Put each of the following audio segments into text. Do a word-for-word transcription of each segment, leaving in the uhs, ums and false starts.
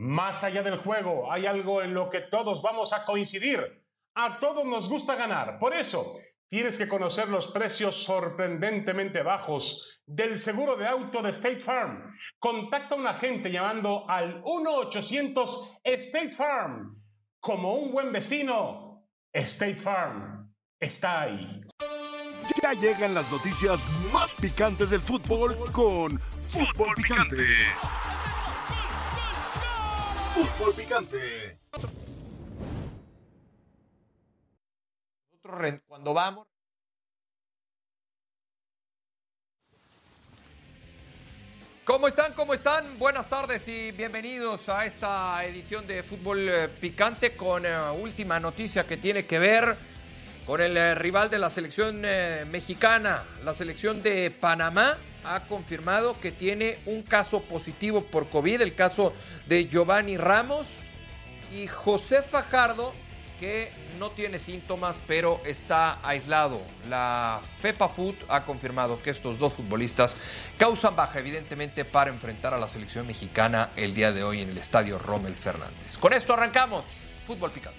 Más allá del juego, hay algo en lo que todos vamos a coincidir. A todos nos gusta ganar. Por eso, tienes que conocer los precios sorprendentemente bajos del seguro de auto de State Farm. Contacta a un agente llamando al uno ochocientos State Farm. Como un buen vecino, State Farm está ahí. Ya llegan las noticias más picantes del fútbol con Fútbol Picante. Fútbol Picante. Nosotros cuando vamos... ¿Cómo están? ¿Cómo están? Buenas tardes y bienvenidos a esta edición de Fútbol Picante con uh, última noticia que tiene que ver con el uh, rival de la selección uh, mexicana. La selección de Panamá ha confirmado que tiene un caso positivo por COVID, el caso de Giovanni Ramos, y José Fajardo, que no tiene síntomas, pero está aislado. La FEPAFUT ha confirmado que estos dos futbolistas causan baja, evidentemente, para enfrentar a la selección mexicana el día de hoy en el estadio Rommel Fernández. Con esto arrancamos Fútbol Picante.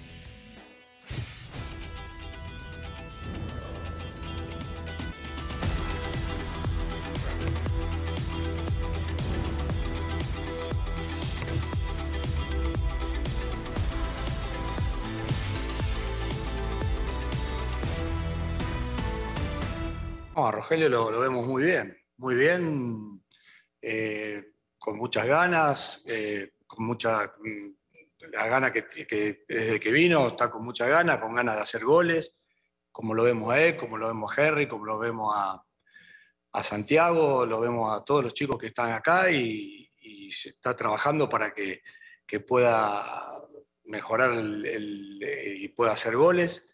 No, a Rogelio lo, lo vemos muy bien, muy bien, eh, con muchas ganas, eh, con mucha la gana que, que desde que vino está con mucha gana, con ganas de hacer goles, como lo vemos a él, como lo vemos a Henry, como lo vemos a, a Santiago, lo vemos a todos los chicos que están acá y, y se está trabajando para que, que pueda mejorar el, el, y pueda hacer goles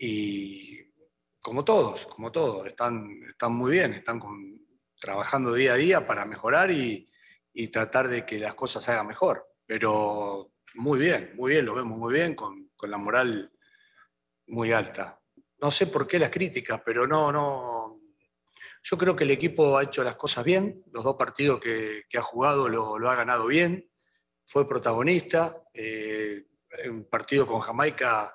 y como todos, como todos, están, están muy bien, están con, trabajando día a día para mejorar y, y tratar de que las cosas se hagan mejor. Pero muy bien, muy bien, lo vemos muy bien, con, con la moral muy alta. No sé por qué las críticas, pero no, no. Yo creo que el equipo ha hecho las cosas bien, los dos partidos que, que ha jugado lo, lo ha ganado bien, fue protagonista, eh, en partido con Jamaica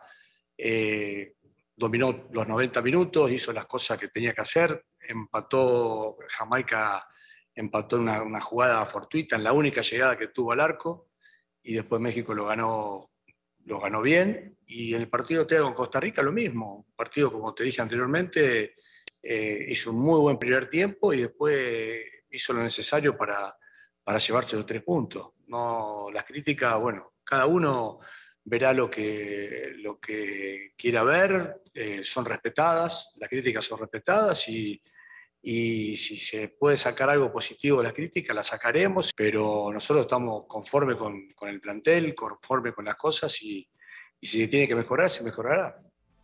eh, dominó los noventa minutos, hizo las cosas que tenía que hacer, empató, Jamaica empató una, una jugada fortuita en la única llegada que tuvo al arco, y después México lo ganó, lo ganó bien, y el partido con Costa Rica lo mismo, un partido, como te dije anteriormente, eh, hizo un muy buen primer tiempo y después hizo lo necesario para, para llevarse los tres puntos. No, las críticas, bueno, cada uno verá lo que, lo que quiera ver, eh, son respetadas, las críticas son respetadas y, y si se puede sacar algo positivo de las críticas, las sacaremos, pero nosotros estamos conformes con, con el plantel, conformes con las cosas y, y si se tiene que mejorar, se mejorará.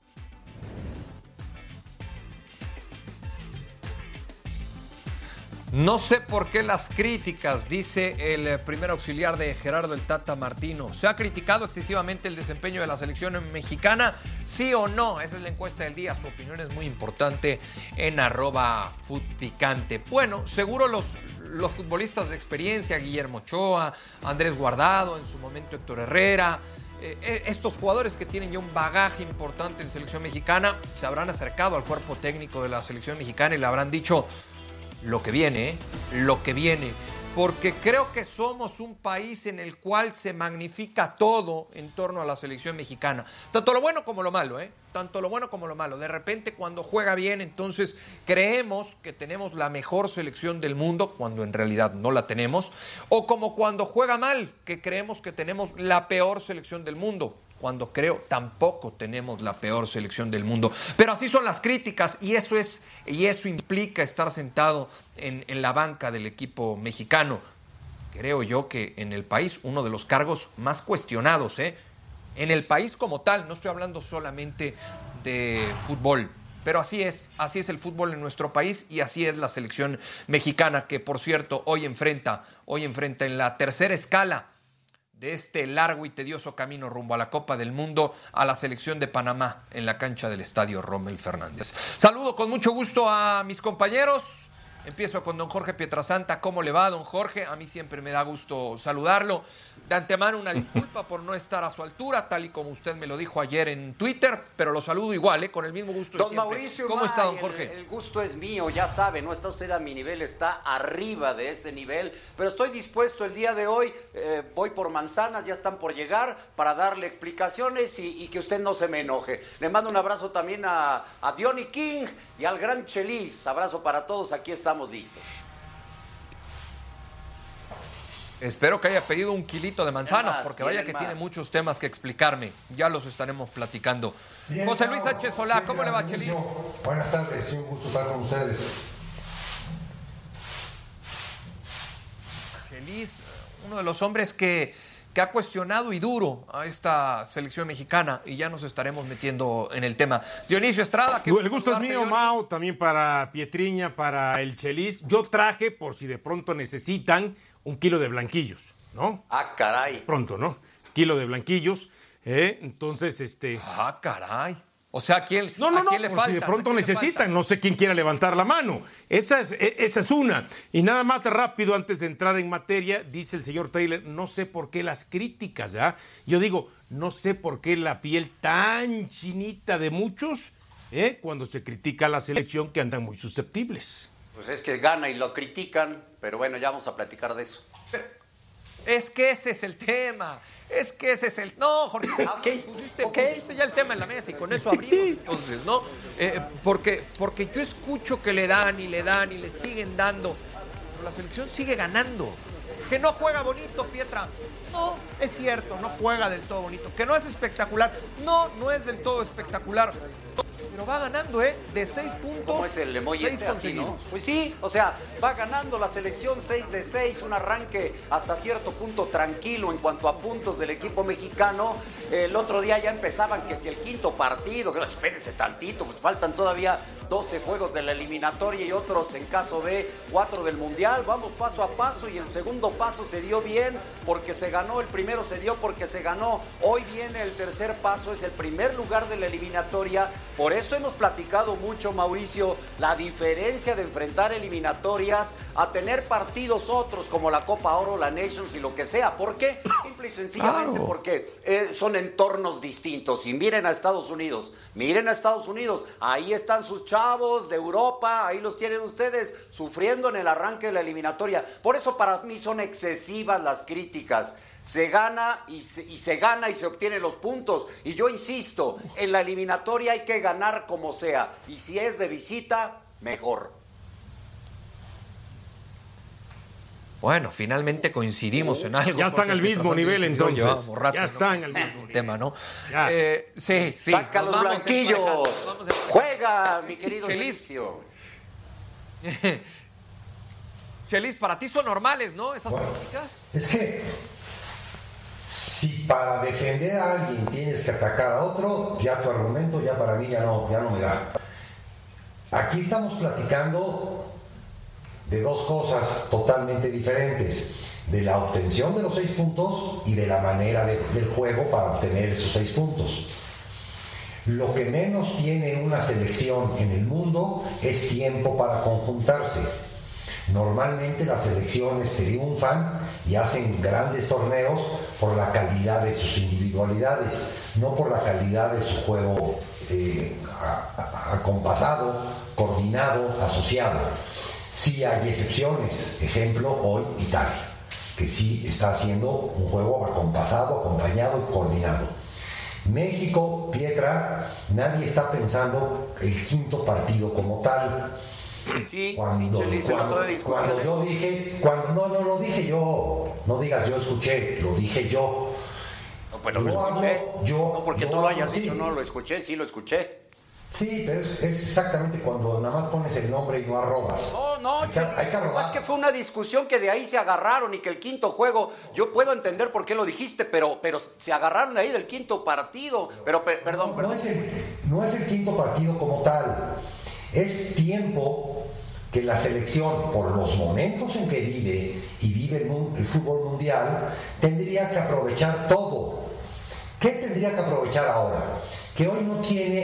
No sé por qué las críticas, dice el primer auxiliar de Gerardo el Tata Martino. ¿Se ha criticado excesivamente el desempeño de la selección mexicana? ¿Sí o no? Esa es la encuesta del día. Su opinión es muy importante en arroba futpicante. Bueno, seguro los, los futbolistas de experiencia, Guillermo Ochoa, Andrés Guardado, en su momento Héctor Herrera, eh, estos jugadores que tienen ya un bagaje importante en selección mexicana, se habrán acercado al cuerpo técnico de la selección mexicana y le habrán dicho: lo que viene, ¿eh? lo que viene, porque creo que somos un país en el cual se magnifica todo en torno a la selección mexicana, tanto lo bueno como lo malo, ¿eh? tanto lo bueno como lo malo. De repente cuando juega bien, entonces creemos que tenemos la mejor selección del mundo, cuando en realidad no la tenemos, o como cuando juega mal, que creemos que tenemos la peor selección del mundo, cuando creo tampoco tenemos la peor selección del mundo. Pero así son las críticas y eso es y eso implica estar sentado en, en la banca del equipo mexicano. Creo yo que en el país uno de los cargos más cuestionados, ¿eh? En el país como tal, no estoy hablando solamente de fútbol, pero así es, así es el fútbol en nuestro país y así es la selección mexicana, que por cierto hoy enfrenta, hoy enfrenta en la tercera escala de este largo y tedioso camino rumbo a la Copa del Mundo a la selección de Panamá en la cancha del estadio Rommel Fernández. Saludo con mucho gusto a mis compañeros, Empiezo con don Jorge Pietrasanta. ¿Cómo le va, don Jorge? A mí siempre me da gusto saludarlo. De antemano, una disculpa por no estar a su altura, tal y como usted me lo dijo ayer en Twitter, pero lo saludo igual, ¿eh? Con el mismo gusto de Don siempre. Mauricio ¿Cómo May, está, don Jorge? El, el gusto es mío, ya sabe, no está usted a mi nivel, está arriba de ese nivel, pero estoy dispuesto el día de hoy, eh, voy por manzanas, ya están por llegar, para darle explicaciones y, y que usted no se me enoje. Le mando un abrazo también a, a Diony King y al gran Chelis. Abrazo para todos, aquí estamos listos. Espero que haya pedido un kilito de manzanas, más, porque vaya que más. tiene muchos temas que explicarme. Ya los estaremos platicando. Bien, José Luis no, Sánchez Solá, bien, ¿cómo le va, inicio. Chelis? Buenas tardes, sí, un gusto estar con ustedes. Chelis, uno de los hombres que, que ha cuestionado y duro a esta selección mexicana, y ya nos estaremos metiendo en el tema. Dionisio Estrada. El gusto es mío, Mao, también para Pietriña, para el Chelis. Yo traje, por si de pronto necesitan, un kilo de blanquillos, ¿no? Ah, caray. Pronto, ¿no? Kilo de blanquillos. ¿eh? Entonces, este... Ah, caray. O sea, ¿a quién, No, no, ¿a no, quién le por falta? si de pronto ¿A quién le necesitan, falta? no sé quién quiera levantar la mano. Esa es, e- esa es una. Y nada más rápido, antes de entrar en materia, dice el señor Taylor, no sé por qué las críticas, ¿ya? Yo digo, no sé por qué la piel tan chinita de muchos, ¿eh? Cuando se critica a la selección, que andan muy susceptibles. Pues es que gana y lo critican, pero bueno, ya vamos a platicar de eso. Es que ese es el tema. Es que ese es el... No, Jorge, Ok, pusiste, ok. pusiste ya el tema en la mesa y con eso abrimos entonces, ¿no? Eh, porque, porque yo escucho que le dan y le dan y le siguen dando, pero la selección sigue ganando. Que no juega bonito, Pietra. No, es cierto, no juega del todo bonito. Que no es espectacular. No, no es del todo espectacular. Pero va ganando, ¿eh? De seis puntos. ¿Cómo es el emoji seis este así, no? conseguidos. Pues sí, o sea, va ganando la selección seis de seis, un arranque hasta cierto punto tranquilo en cuanto a puntos del equipo mexicano. El otro día ya empezaban que si el quinto partido, que no, espérense tantito, pues faltan todavía doce juegos de la eliminatoria y otros en caso de cuatro del Mundial. Vamos paso a paso y el segundo paso se dio bien porque se ganó, el primero se dio porque se ganó. Hoy viene el tercer paso, es el primer lugar de la eliminatoria. Por eso hemos platicado mucho, Mauricio, la diferencia de enfrentar eliminatorias a tener partidos otros como la Copa Oro, la Nations y lo que sea. ¿Por qué? Simple y sencillamente Claro. porque eh, son entornos distintos. Y miren a Estados Unidos, miren a Estados Unidos, ahí están sus chavos de Europa, ahí los tienen ustedes sufriendo en el arranque de la eliminatoria. Por eso para mí son excesivas las críticas. Se gana y se, y se gana y se obtienen los puntos. Y yo insisto, en la eliminatoria hay que ganar como sea. Y si es de visita, mejor. Bueno, finalmente coincidimos en algo. Ya están Jorge al mismo Pietrasanta nivel, y yo entonces. llevábamos rato, Ya ¿no? están al mismo nivel. tema, ¿no? Ya. Eh, sí, sí. Saca nos los vamos blanquillos. emparejando, nos vamos emparejando. Juega, mi querido Feliz. Dionisio. Chelis, para ti son normales, ¿no? Esas Bueno, críticas. es que si para defender a alguien tienes que atacar a otro, ya tu argumento ya para mí ya no, ya no me da. Aquí estamos platicando de dos cosas totalmente diferentes, de la obtención de los seis puntos y de la manera de- del juego para obtener esos seis puntos. Lo que menos tiene una selección en el mundo es tiempo para conjuntarse. Normalmente las selecciones triunfan y hacen grandes torneos por la calidad de sus individualidades, no por la calidad de su juego eh, a- a- acompasado, coordinado, asociado. Sí hay excepciones, ejemplo hoy Italia, que sí está haciendo un juego acompasado, acompañado y coordinado. México, Pietra, nadie está pensando el quinto partido como tal. Sí, Cuando, sí, Chelis, el cuando- otro día discutían cuando yo eso. dije, cuando no, no lo dije yo, no digas yo escuché, lo dije yo. No, pues lo Yo escuché. hablo- yo- no porque yo tú lo hablo, hayas sí. dicho, no lo escuché, sí lo escuché. Sí, pero es, es exactamente cuando nada más pones el nombre y no arrobas. No, no, hay que, Chelis, hay que no, arrobar. es que fue una discusión que de ahí se agarraron y que el quinto juego, yo puedo entender por qué lo dijiste, pero, pero se agarraron ahí del quinto partido. Pero, pe- perdón, No, perdón. no es el, no es el quinto partido como tal. Es tiempo que la selección, por los momentos en que vive y vive el, mun- el fútbol mundial, tendría que aprovechar todo. ¿Qué tendría que aprovechar ahora? Que hoy no tiene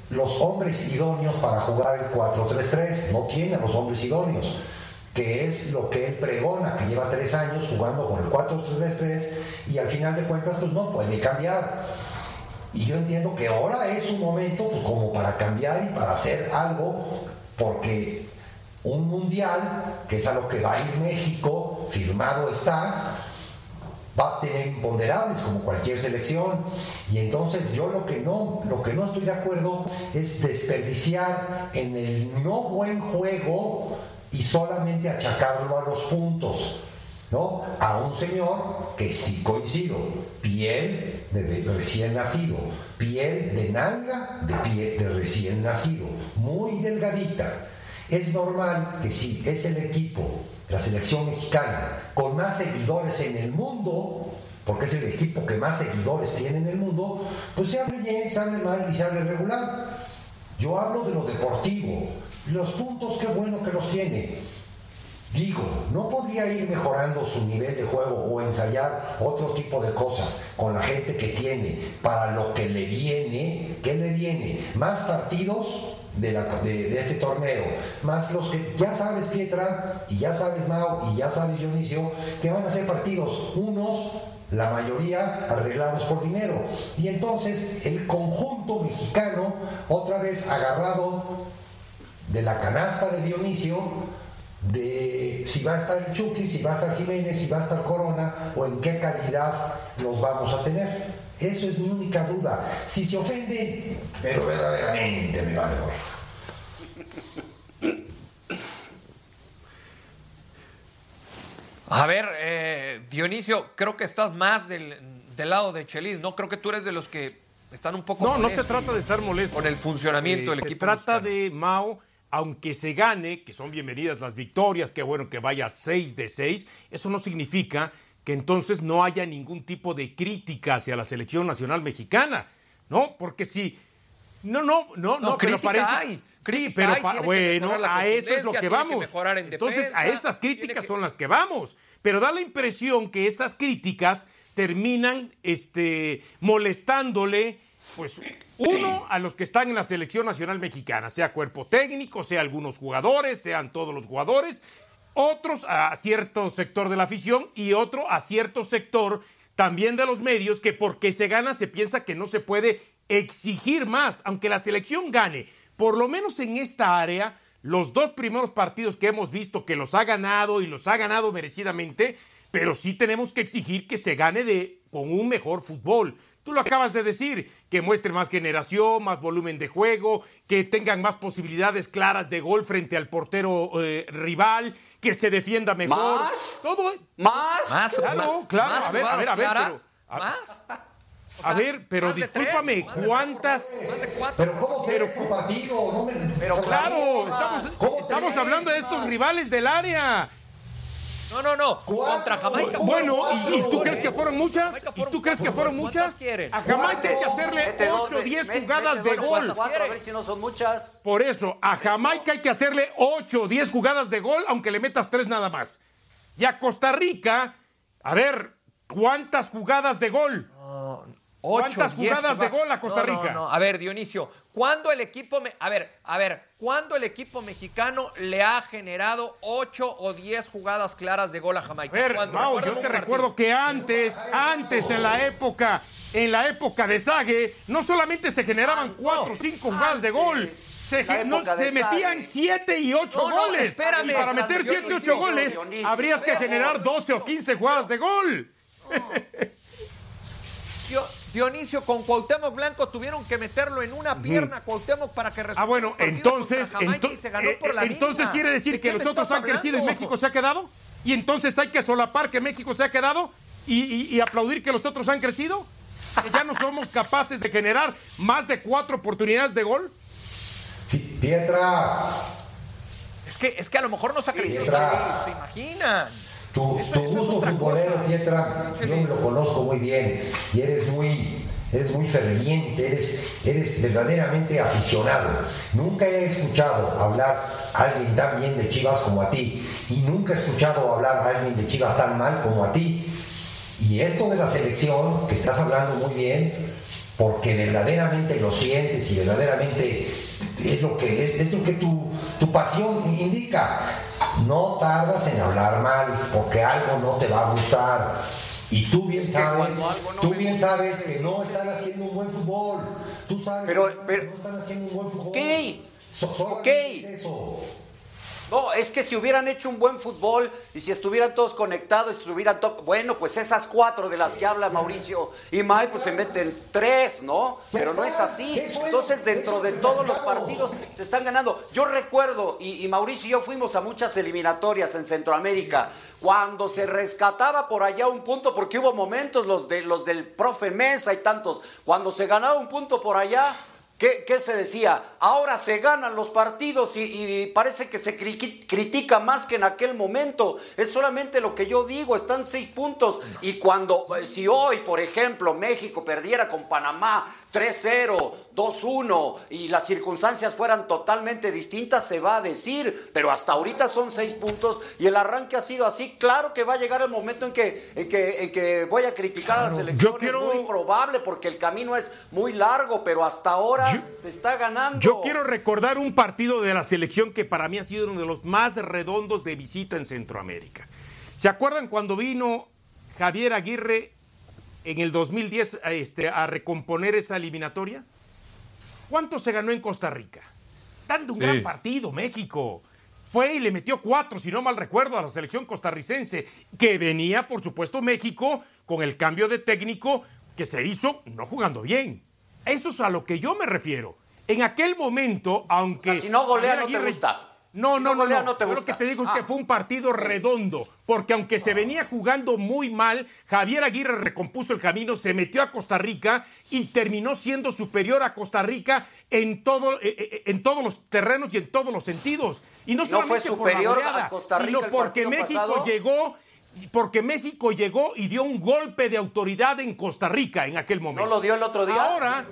los hombres idóneos para jugar el cuatro tres tres, no tiene a los hombres idóneos, que es lo que él pregona, que lleva tres años jugando con el cuatro tres tres y al final de cuentas pues no puede cambiar. Y yo entiendo que ahora es un momento pues como para cambiar y para hacer algo, porque un mundial, que es a lo que va a ir México, firmado está, va a tener imponderables como cualquier selección, y entonces yo lo que no lo que no estoy de acuerdo es desperdiciar en el no buen juego y solamente achacarlo a los puntos, ¿no? A un señor que sí coincido, piel de, de recién nacido, piel de nalga de pie de recién nacido, muy delgadita. Es normal que si es el equipo, la selección mexicana, con más seguidores en el mundo, porque es el equipo que más seguidores tiene en el mundo, pues se hable bien, se hable mal y se hable regular. Yo hablo de lo deportivo, los puntos, qué bueno que los tiene. Digo, ¿no podría ir mejorando su nivel de juego o ensayar otro tipo de cosas con la gente que tiene para lo que le viene? ¿Qué le viene? Más partidos de, la, de, de este torneo, más los que ya sabes, Pietra, y ya sabes, Mau, y ya sabes, Dionisio, que van a ser partidos, unos, la mayoría, arreglados por dinero. Y entonces el conjunto mexicano, otra vez agarrado de la canasta de Dionisio, de si va a estar el Chucky, si va a estar Jiménez, si va a estar Corona, o en qué calidad los vamos a tener. Eso es mi única duda. Si se ofende, pero verdaderamente me vale gorro. A ver, eh, Dionisio, creo que estás más del, del lado de Chelis, ¿no? Creo que tú eres de los que están un poco No, no se trata de estar molesto. con el funcionamiento Eh, del equipo Se trata mexicano. de Mao, aunque se gane, que son bienvenidas las victorias, que bueno que vaya seis de seis, eso no significa que entonces no haya ningún tipo de crítica hacia la selección nacional mexicana, ¿no? Porque si... No, no, no, no, No, pero crítica parece... hay, Sí, crítica pero hay, pa- tiene que bueno, mejorar la a eso es lo contundencia, que tiene que vamos. mejorar en Entonces, a defensa, esas críticas tiene que- son las que vamos. Pero da la impresión que esas críticas terminan este, molestándole, pues, uno, a los que están en la selección nacional mexicana, sea cuerpo técnico, sea algunos jugadores, sean todos los jugadores, otros a cierto sector de la afición y otro a cierto sector también de los medios, que porque se gana se piensa que no se puede exigir más, aunque la selección gane, por lo menos en esta área, los dos primeros partidos que hemos visto que los ha ganado y los ha ganado merecidamente, pero sí tenemos que exigir que se gane de, con un mejor fútbol. Tú lo acabas de decir, que muestre más generación, más volumen de juego, que tengan más posibilidades claras de gol frente al portero eh, rival, que se defienda mejor. ¿Más? Todo. ¿Más? Más, Claro, ma- claro. más A ver, a ver, a ver. jugadas pero- a- claras, ¿más? O A sea, ver, pero más de discúlpame, tres, más de ¿cuántas? cuatro, más de cuatro. Pero ¿cómo Pero- pero, tu partido? No me, Pero Claro, Clarísimas. estamos, ¿Cómo estamos te hablando de ves, estos man? rivales del área. No, no, no. Cuatro. Contra Jamaica. Bueno, cuatro, ¿y, y tú güey. crees que fueron muchas? Jamaica ¿Y fueron tú crees que cuatro. fueron ¿Cuántas muchas? quieren? A Jamaica hay que Cuatro. hacerle Mete dos ocho o de- diez mete- jugadas mete de dos, gol. cuatro, a ver si no son muchas. Por eso, a Jamaica hay que hacerle ocho o diez jugadas de gol, aunque le metas tres nada más. Y a Costa Rica, a ver, ¿cuántas jugadas de gol? Ocho, ¿Cuántas diez jugadas de gol a Costa No, no, Rica? no. A ver, Dionisio, ¿cuándo el equipo me... a ver, a ver, ¿cuándo el equipo mexicano le ha generado ocho o diez jugadas claras de gol a Jamaica? A ver, ¿Cuándo? Mau, Recuérdame yo un te partido. recuerdo que antes, antes en la época, en la época de Sague, no solamente se generaban Ah, cuatro o no, cinco jugadas de gol, se, la ge- no, época se de metían Sague. siete y ocho No, no, goles. espérame. Y para meter Dionisio, siete y ocho goles, Dionisio, habrías que espérame. generar doce o quince jugadas de gol. Dio- Dionisio, con Cuauhtémoc Blanco tuvieron que meterlo en una pierna, Cuauhtémoc, para que resolviera Ah, bueno, el partido entonces, contra Jamaica ento- y se ganó eh, por la entonces mínima. quiere decir ¿De que qué los me otros estás han crecido y hablando? México se ha quedado. Y entonces hay que solapar que México se ha quedado y, y- y aplaudir que los otros han crecido. Que ya no somos capaces de generar más de cuatro oportunidades de gol. Pi- Pietra, Es que, es que a lo mejor no se acreditó, Pietra. ¿se imaginan? tu, Eso- tu eso es gusto otra futbolero, cosa. Pietra, yo me lo conozco muy bien y eres muy, eres muy ferviente, eres, eres verdaderamente aficionado. Nunca he escuchado hablar a alguien tan bien de Chivas como a ti y nunca he escuchado hablar a alguien de Chivas tan mal como a ti. Y esto de la selección, que estás hablando muy bien, porque verdaderamente lo sientes y verdaderamente es lo que, es, es lo que tu, tu pasión indica. No tardas en hablar mal, porque algo no te va a gustar. Y tú bien sabes, no tú bien sabes que no están haciendo un buen fútbol. Tú sabes pero, que pero, no están haciendo un buen fútbol. Ok, so, ok. Es eso. No, es que si hubieran hecho un buen fútbol y si estuvieran todos conectados, si estuvieran to- bueno, pues esas cuatro de las que habla Mauricio y Mike, pues se meten tres, ¿no? Pero no es así. Entonces, dentro de todos los partidos se están ganando. Yo recuerdo, y, y Mauricio y yo fuimos a muchas eliminatorias en Centroamérica, cuando se rescataba por allá un punto, porque hubo momentos, los, de, los del profe Mesa y tantos, cuando se ganaba un punto por allá, ¿Qué, ¿Qué se decía? Ahora se ganan los partidos y, y parece que se cri- critica más que en aquel momento. Es solamente lo que yo digo, están seis puntos. Y cuando, si hoy, por ejemplo, México perdiera con Panamá tres cero, dos uno y las circunstancias fueran totalmente distintas, se va a decir. Pero hasta ahorita son seis puntos y el arranque ha sido así. Claro que va a llegar el momento en que, en que, en que voy a criticar claro, a la selección. Quiero... Es muy probable porque el camino es muy largo, pero hasta ahora... Yo, se está ganando. Yo quiero recordar un partido de la selección que para mí ha sido uno de los más redondos de visita en Centroamérica. ¿Se acuerdan cuando vino Javier Aguirre en el dos mil diez a, este, a recomponer esa eliminatoria? ¿Cuánto se ganó en Costa Rica? Dando un sí. gran partido, México. Fue y le metió cuatro, si no mal recuerdo, a la selección costarricense, que venía, por supuesto, México con el cambio de técnico que se hizo no jugando bien. Eso es a lo que yo me refiero. En aquel momento, aunque... O sea, si no golea, no te gusta. No, no, si no, golea, no, no. no te gusta. Lo que te digo es ah. que fue un partido redondo, porque aunque se venía jugando muy mal, Javier Aguirre recompuso el camino, se metió a Costa Rica y terminó siendo superior a Costa Rica en, todo, en todos los terrenos y en todos los sentidos. Y no, no solamente fue superior por la goleada, a Costa Rica sino porque México pasado. llegó... Porque México llegó y dio un golpe de autoridad en Costa Rica en aquel momento. ¿No lo dio el otro día? Ahora,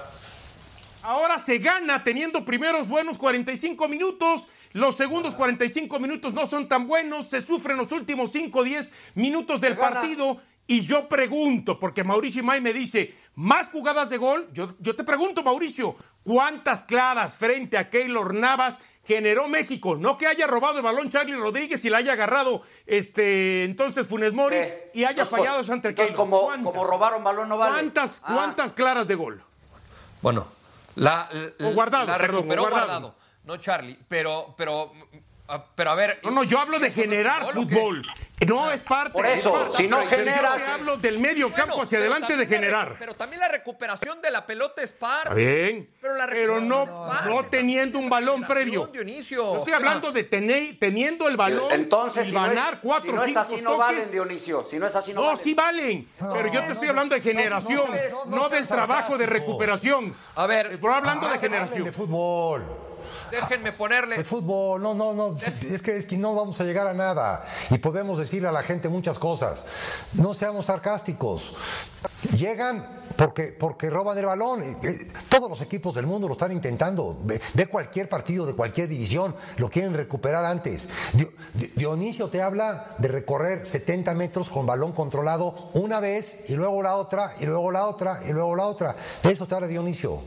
ahora se gana teniendo primeros buenos cuarenta y cinco minutos. Los segundos cuarenta y cinco minutos no son tan buenos. Se sufren los últimos cinco o diez minutos del partido. Y yo pregunto, porque Mauricio May me dice, ¿más jugadas de gol? Yo, yo te pregunto, Mauricio, ¿cuántas claras frente a Keylor Navas generó México? No que haya robado el balón Charlie Rodríguez y la haya agarrado este entonces Funes Mori eh, y haya fallado por, Santer Keylor. Como, como robaron balón no vale. ¿Cuántas, ah. ¿Cuántas claras de gol? Bueno, la, la, o guardado, la recuperó perdón, guardado. guardado. No Charlie, pero, pero, pero a ver. No, no, yo hablo de generar no fútbol. No es parte. Por eso, parte, si no generas. Yo hablo del medio campo bueno, hacia adelante de generar. La, pero también la recuperación de la pelota es parte. Está bien. Pero, la pero no, es parte, no teniendo un balón previo. Dionisio. Yo estoy hablando de tener, teniendo el balón. Entonces, y si ganar no es, cuatro si no es cinco así, toques, no valen, Dionisio. Si no es así, no, no valen. sí valen. No, pero yo te estoy hablando de generación, no, no, no, no, no del trabajo de recuperación. A ver. Estoy hablando ah, de generación. De fútbol. Déjenme ponerle. El fútbol, no, no, no. Es que, es que no vamos a llegar a nada. Y podemos decirle a la gente muchas cosas. No seamos sarcásticos. Llegan porque, porque roban el balón. Todos los equipos del mundo lo están intentando. Ve, ve cualquier partido de cualquier división. Lo quieren recuperar antes. Dionisio te habla de recorrer setenta metros con balón controlado una vez y luego la otra, y luego la otra, y luego la otra. De eso te habla Dionisio.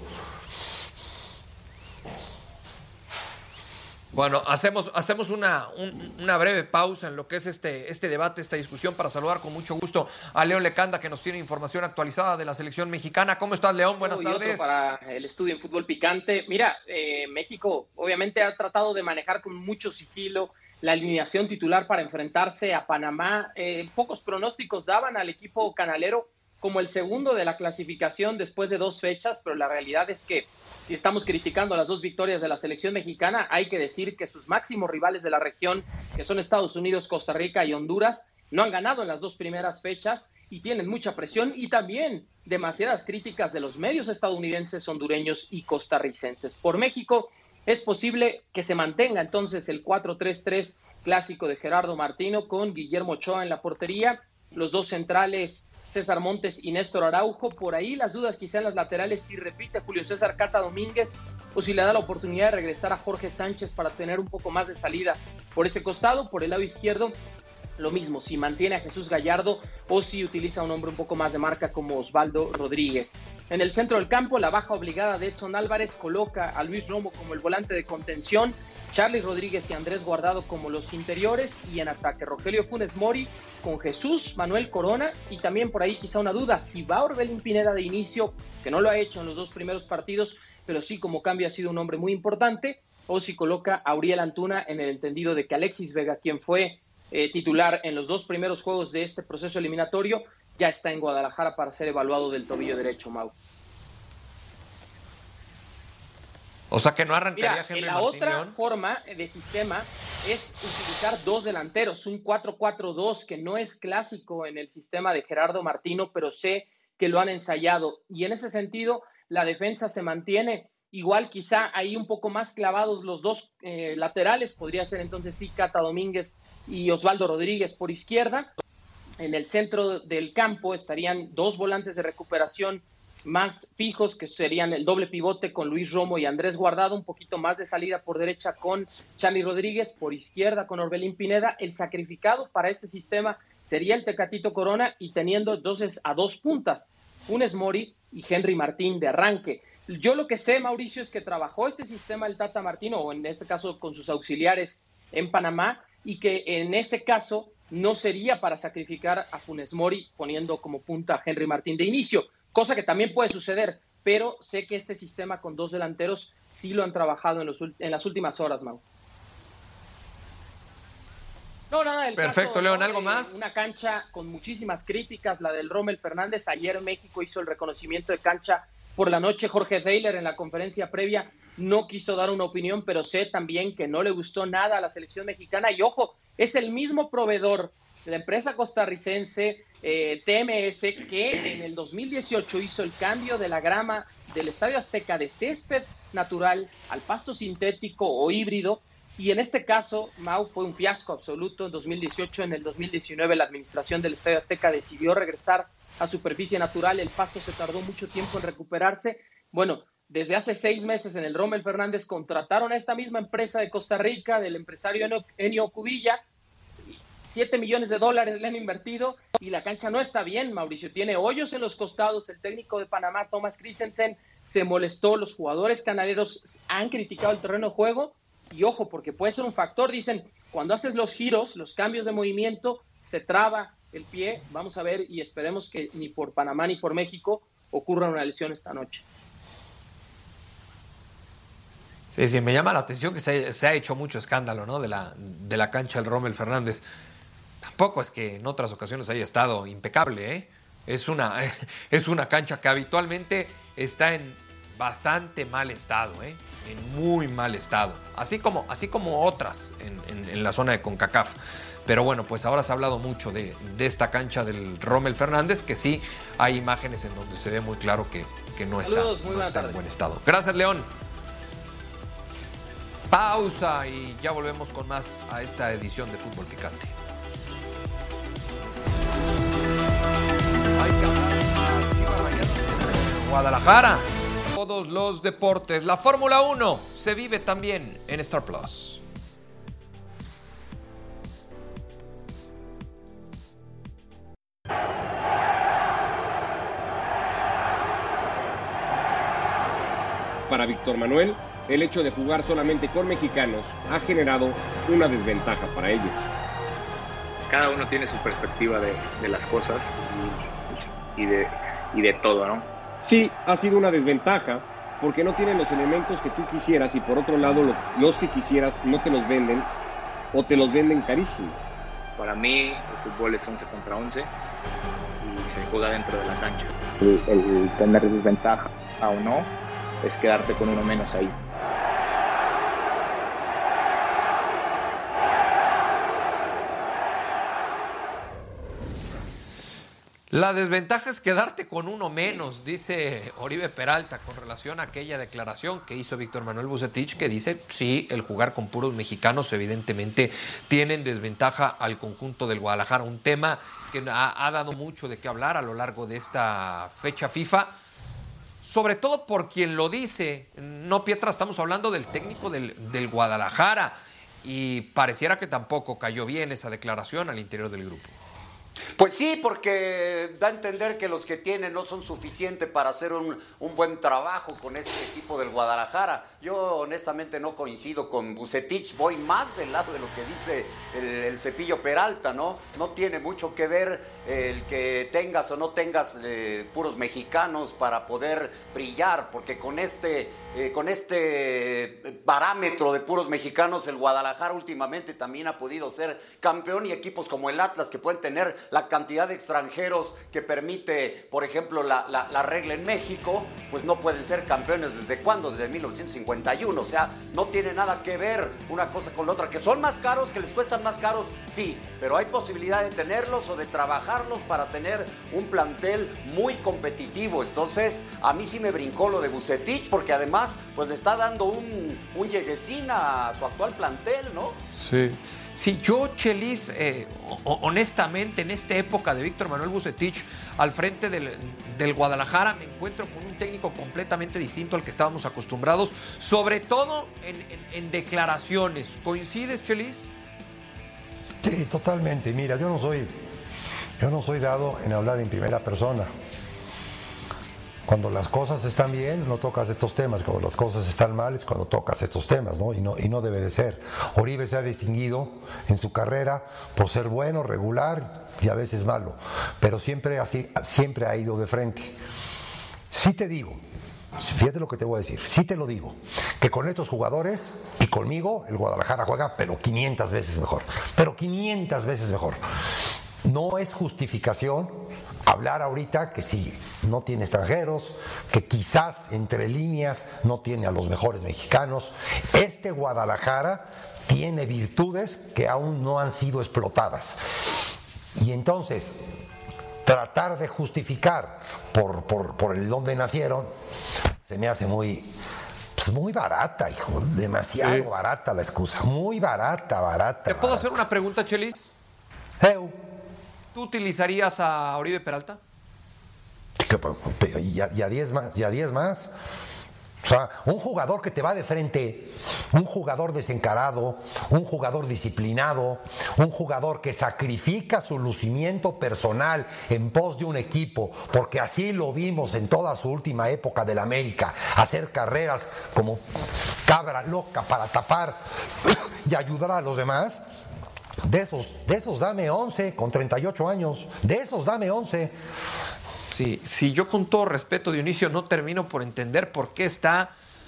Bueno, hacemos, hacemos una, un, una breve pausa en lo que es este, este debate, esta discusión, para saludar con mucho gusto a León Lecanda, que nos tiene información actualizada de la selección mexicana. ¿Cómo estás, León? Buenas y tardes. Otro para el estudio en Fútbol Picante. Mira, eh, México obviamente ha tratado de manejar con mucho sigilo la alineación titular para enfrentarse a Panamá. Eh, pocos pronósticos daban al equipo canalero como el segundo de la clasificación después de dos fechas, pero la realidad es que si estamos criticando las dos victorias de la selección mexicana, hay que decir que sus máximos rivales de la región, que son Estados Unidos, Costa Rica y Honduras, no han ganado en las dos primeras fechas y tienen mucha presión y también demasiadas críticas de los medios estadounidenses, hondureños y costarricenses. Por México es posible que se mantenga entonces el cuatro tres tres clásico de Gerardo Martino con Guillermo Ochoa en la portería, los dos centrales César Montes y Néstor Araujo. Por ahí las dudas quizá en las laterales, si repite Julio César Cata Domínguez o si le da la oportunidad de regresar a Jorge Sánchez para tener un poco más de salida por ese costado. Por el lado izquierdo, lo mismo, si mantiene a Jesús Gallardo o si utiliza un hombre un poco más de marca como Osvaldo Rodríguez. En el centro del campo, la baja obligada de Edson Álvarez coloca a Luis Romo como el volante de contención, Charly Rodríguez y Andrés Guardado como los interiores, y en ataque Rogelio Funes Mori con Jesús Manuel Corona, y también por ahí quizá una duda, si va Orbelín Pineda de inicio, que no lo ha hecho en los dos primeros partidos, pero sí como cambio ha sido un hombre muy importante, o si coloca a Uriel Antuna en el entendido de que Alexis Vega, quien fue eh, titular en los dos primeros juegos de este proceso eliminatorio, ya está en Guadalajara para ser evaluado del tobillo derecho, Mau. O sea que no arrancaría Mira, Henry la Martín otra León. forma de sistema es utilizar dos delanteros, un cuatro cuatro dos, que no es clásico en el sistema de Gerardo Martino, pero sé que lo han ensayado. Y en ese sentido, la defensa se mantiene igual, quizá ahí un poco más clavados los dos eh, laterales. Podría ser entonces sí Cata Domínguez y Osvaldo Rodríguez por izquierda. En el centro del campo estarían dos volantes de recuperación más fijos, que serían el doble pivote con Luis Romo y Andrés Guardado, un poquito más de salida por derecha con Charly Rodríguez, por izquierda con Orbelín Pineda. El sacrificado para este sistema sería el Tecatito Corona, y teniendo entonces a dos puntas, Funes Mori y Henry Martín de arranque. Yo lo que sé, Mauricio, es que trabajó este sistema el Tata Martino, o en este caso con sus auxiliares en Panamá, y que en ese caso no sería para sacrificar a Funes Mori poniendo como punta a Henry Martín de inicio, cosa que también puede suceder, pero sé que este sistema con dos delanteros sí lo han trabajado en, los, en las últimas horas, Mau. No, nada, el Perfecto, caso, León, ¿no? ¿algo Eh, más? Una cancha con muchísimas críticas, la del Rommel Fernández. Ayer México hizo el reconocimiento de cancha por la noche. Jorge Theiler en la conferencia previa no quiso dar una opinión, pero sé también que no le gustó nada a la selección mexicana. Y ojo, es el mismo proveedor de la empresa costarricense eh, T M S, que en el dos mil dieciocho hizo el cambio de la grama del Estadio Azteca de césped natural al pasto sintético o híbrido, y en este caso, Mau, fue un fiasco absoluto en dos mil dieciocho. En el dos mil diecinueve la administración del Estadio Azteca decidió regresar a superficie natural, el pasto se tardó mucho tiempo en recuperarse. Bueno, desde hace seis meses en el Rommel Fernández contrataron a esta misma empresa de Costa Rica, del empresario Enio Cubilla. Siete millones de dólares le han invertido y la cancha no está bien, Mauricio. Tiene hoyos en los costados. El técnico de Panamá, Thomas Christensen, se molestó. Los jugadores canaleros han criticado el terreno de juego. Y ojo, porque puede ser un factor. Dicen, cuando haces los giros, los cambios de movimiento, se traba el pie. Vamos a ver y esperemos que ni por Panamá ni por México ocurra una lesión esta noche. Sí, sí, me llama la atención que se, se ha hecho mucho escándalo, ¿no? De la, de la cancha del Rommel Fernández. Tampoco es que en otras ocasiones haya estado impecable, ¿eh? Es una, es una cancha que habitualmente está en bastante mal estado, ¿eh? En muy mal estado. Así como, así como otras en, en, en la zona de CONCACAF. Pero bueno, pues ahora se ha hablado mucho de, de esta cancha del Rommel Fernández, que sí hay imágenes en donde se ve muy claro que, que no está, Saludos, muy no buena está en tarde. buen estado. Gracias, León. Pausa y ya volvemos con más a esta edición de Fútbol Picante. Hay que hablar a Chivas Rayadas de Guadalajara. Todos los deportes. La Fórmula uno se vive también en Star Plus. Para Víctor Manuel, el hecho de jugar solamente con mexicanos ha generado una desventaja para ellos. Cada uno tiene su perspectiva de, de las cosas y, y, de, y de todo, ¿no? Sí, ha sido una desventaja porque no tienen los elementos que tú quisieras y por otro lado lo, los que quisieras no te los venden o te los venden carísimo. Para mí el fútbol es once contra once y se juega dentro de la cancha. El, el tener desventaja o no es quedarte con uno menos ahí. La desventaja es quedarte con uno menos, dice Oribe Peralta, con relación a aquella declaración que hizo Víctor Manuel Vucetich, que dice, sí, el jugar con puros mexicanos evidentemente tienen desventaja al conjunto del Guadalajara. Un tema que ha, ha dado mucho de qué hablar a lo largo de esta fecha FIFA, sobre todo por quien lo dice. No, Pietra, estamos hablando del técnico del, del Guadalajara. y pareciera que tampoco cayó bien esa declaración al interior del grupo. Pues sí, porque da a entender que los que tienen no son suficientes para hacer un, un buen trabajo con este equipo del Guadalajara. Yo honestamente no coincido con Vucetich, voy más del lado de lo que dice el, el Cepillo Peralta, ¿no? No tiene mucho que ver el que tengas o no tengas eh, puros mexicanos para poder brillar, porque con este, eh, con este parámetro de puros mexicanos, el Guadalajara últimamente también ha podido ser campeón, y equipos como el Atlas, que pueden tener la cantidad de extranjeros que permite, por ejemplo, la, la, la regla en México, pues no pueden ser campeones. ¿Desde cuándo? Desde mil novecientos cincuenta y uno. O sea, no tiene nada que ver una cosa con la otra. Que son más caros, que les cuestan más caros, sí, pero hay posibilidad de tenerlos o de trabajarlos para tener un plantel muy competitivo. Entonces, a mí sí me brincó lo de Vucetich, porque además, pues le está dando un, un lleguecín a su actual plantel, ¿no? Sí. Sí, yo, Chelis, eh, honestamente, en esta época de Víctor Manuel Vucetich al frente del, del Guadalajara, me encuentro con un técnico completamente distinto al que estábamos acostumbrados, sobre todo en, en, en declaraciones. ¿Coincides, Chelis? Sí, totalmente. Mira, yo no soy, yo no soy dado en hablar en primera persona. Cuando las cosas están bien, no tocas estos temas. Cuando las cosas están mal, es cuando tocas estos temas, ¿no? Y no, y no debe de ser. Oribe se ha distinguido en su carrera por ser bueno, regular y a veces malo. Pero siempre, así, siempre ha ido de frente. Sí te digo, fíjate lo que te voy a decir, sí te lo digo, que con estos jugadores y conmigo, el Guadalajara juega, pero quinientas veces mejor. Pero quinientas veces mejor. No es justificación hablar ahorita que si no tiene extranjeros, que quizás entre líneas no tiene a los mejores mexicanos. Este Guadalajara tiene virtudes que aún no han sido explotadas. Y entonces, tratar de justificar por, por, por el donde nacieron, se me hace muy... Pues muy barata, hijo, demasiado sí. barata la excusa, muy barata, barata. ¿Te puedo barata. hacer una pregunta, Chelis? Heu. ¿Tú utilizarías a Oribe Peralta? Y a, y a diez más, y a diez más. O sea, un jugador que te va de frente, un jugador desencarado, un jugador disciplinado, un jugador que sacrifica su lucimiento personal en pos de un equipo, porque así lo vimos en toda su última época del América, hacer carreras como cabra loca para tapar y ayudar a los demás. De esos, de esos dame once con treinta y ocho años, de esos dame once. Sí, sí, yo con todo respeto, Dionisio, no termino por entender por qué está,